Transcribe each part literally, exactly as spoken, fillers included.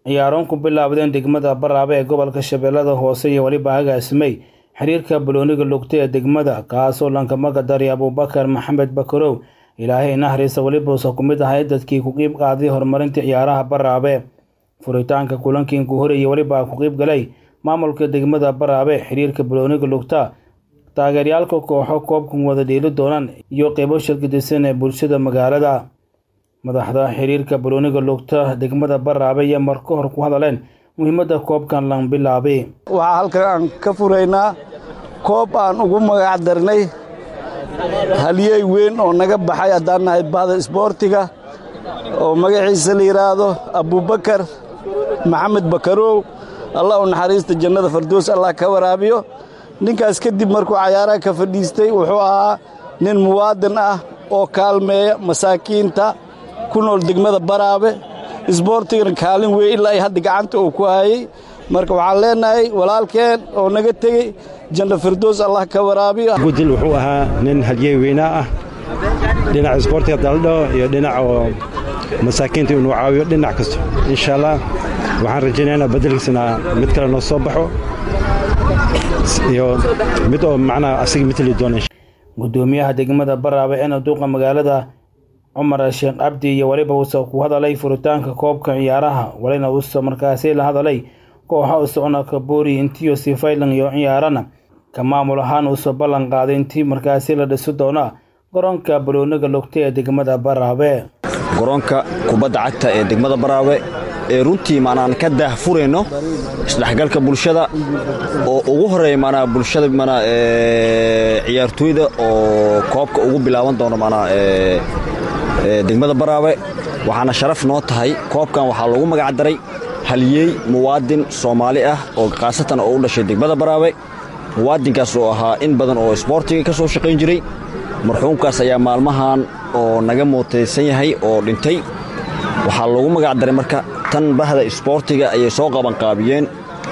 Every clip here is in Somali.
ciyaaroon ku bilaabdeen degmada Baraabe ee gobolka Shabeellada Hoose iyo waliba agaasimay xiriirka balooniga lugta ee degmada kaasoo lankamaga dari Abubakar Maxamed Bakarow ilaahay naxariista waliba soo kumid ahay dadkii ku qeyb qaaday horumarinta ciyaaraha Baraabe furitaanka kulankii ku horeeyay waliba ku qeyb galay maamulka degmada Baraabe xiriirka balooniga lugta taageerayaalka kooxo koobkan wada dheeli doonaan iyo qaybo shirkadaysan ee bulshada magaalada madaxda xiriirka balooniga lugta degmada Baraabe iyo marka hor ku hadaleen muhiimadda koobkan lan bilaabay waxa halkan aan ka furaynaa koob aan ugu magac darnay haliyay weyn oo naga baxay hadaan nahay bahda isboortiga oo magaciisa la yiraahdo Abubakar Maxamed Bakarow Allah u naxariista jannada firdaws Allah ka waraabiyo ninkaas kadib markuu ciyaaraha ka fadhiistay wuxuu ahaa nin muwaadin ah oo kaalmeeya masaakiinta ku nool degmada Baraabe isboortiga kaalin weyn ilaa ay hadda gacanta uu ku hayay marka waxaan leenahay walaalkeen oo naga tagay jannada firdaws Allah ka waraabiyo gudil wuxuu ahaa nin haliyay weyn ah dhinaca isboortiga daldo iyo dhinaca masaakiinta inuu caawiyo dhinac kasto insha Allah waxaan rajaynaynaa bedelkiisana mid kale noo soo baxo iyo mid oo macna asig mitli doon gudoomiyaha degmada Baraabe ee duqa magaalada Umar Sheekh Abdi iyo waliba uu soo ku hadalay furitaanka koobka ciyaaraha walina uu soo markaas la hadalay kooxo u socona ka boori intii si faylan iyo ciyaarana ka maamul ahaan uu soo ballan qaaday intii markaas la dhiso doona garoonka balooniga lugta ee degmada Baraabe garoonka kubadda cagta ee degmada Baraabe ee runtii maanaan ka daahfureyno isdhaxgalka bulshada oo ugu horeeyay maana bulshada maana ee ciyaartooyda oo koobka ugu bilaaban doono maana ee degmada Baraabe waxaana sharaf noo tahay koobkan waxa lagu magac daray haliyay muwaadin Soomaali ah oo qaasatan oo u dhashay degmada Baraabe muwaadinkaas oo ahaa in badan oo isboortiga ka soo shaqeyn jiray marxuumkaas ayaa maalmahan oo naga mootaysan yahay oo dhintay waxa lagu magac daray marka tan bahda isboortiga ay soo qaban qaabiyeen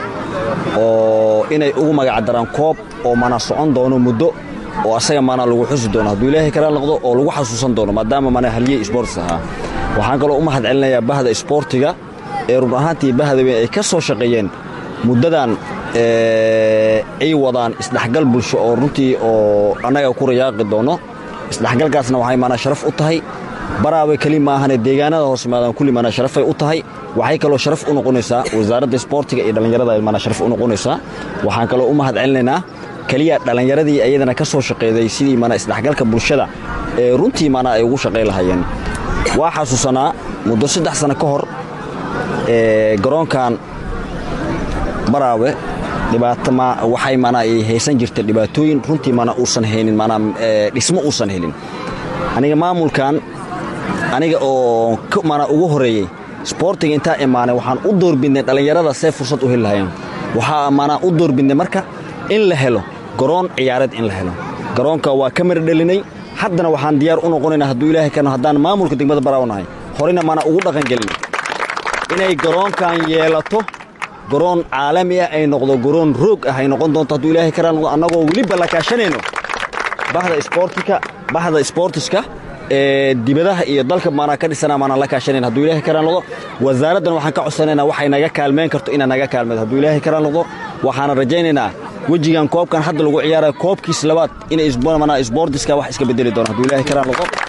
oo inay ugu magac daraan koob oo mana socon doono muddo oo asaga maana lagu xusi doono haduu ilaahay kara noqdo oo lagu xasuusan doono maadaama maana haliyay sports aha waxaan kale u mahad celinayaa bahda sportiga ee run ahaantii bahda ay ka soo shaqeeyeen muddadan ee ay wadaan isdhaxgal bulsho oo runtii oo anaga ku riyaaqi doono isdhaxgalkaasna waxay maana sharaf u tahay Baraabe kalima ahana deegaanada hoos maadan kulli maana sharaf ay u tahay waxay kale oo sharaf u noqonaysaa wasaaradda sportiga iyo dhalinyarada ay maana sharaf u noqonaysaa waxaan kale u mahad celinaynaa kaliya dhalinyaradii ayadana ka soo shaqeeyay sidii maana isdhaxgalka bulshada ee runtii maana ay ugu shaqeey lahaayeen waa xasuusanaa muddo saddex sano ka hor ee garoonkan Baraabe dhibaato ma waxay maana ay haysan jirtay dhibaatooyin runtii maana uusan haynin maana dhismo uusan helin aniga maamulkan aniga oo maana ugu horeeyay sportiga inta imaanay waxaan u doorbidnay dhalinyarada si fursad u heli lahaayeen waxa maana u doorbidnay marka in la helo garoon ciyaareed in la helo garoonka waa kamar dhalinay haddana waxaan diyaar u noqonaynaa haduu ilaahay kana hadaan maamulka degmada Baraawe nahay horina maana ugu dhaqan galin inay garoonkan yeelato garoon caalami ah ay noqdo garoon roog ah ay noqon doonto haduu ilaahay kana anagoo waliba la kaashanayno bahda sportiga bahda sportiska ee dibadaha iyo dalka maana ka dhisana maana la kaashanayna haduu ilaahay kana noqdo wasaaraddan waxaan ka codsanaynaa waxay naga kaalmeyn karto in naga kaalmeeyo haduu ilaahay kana noqdo waxaan rajaynaynaa wajigan koobkan hadda lagu ciyaarayo koobkiis labaad in isboortiska wax iska bedeli doono haduu ilaahay kana noqdo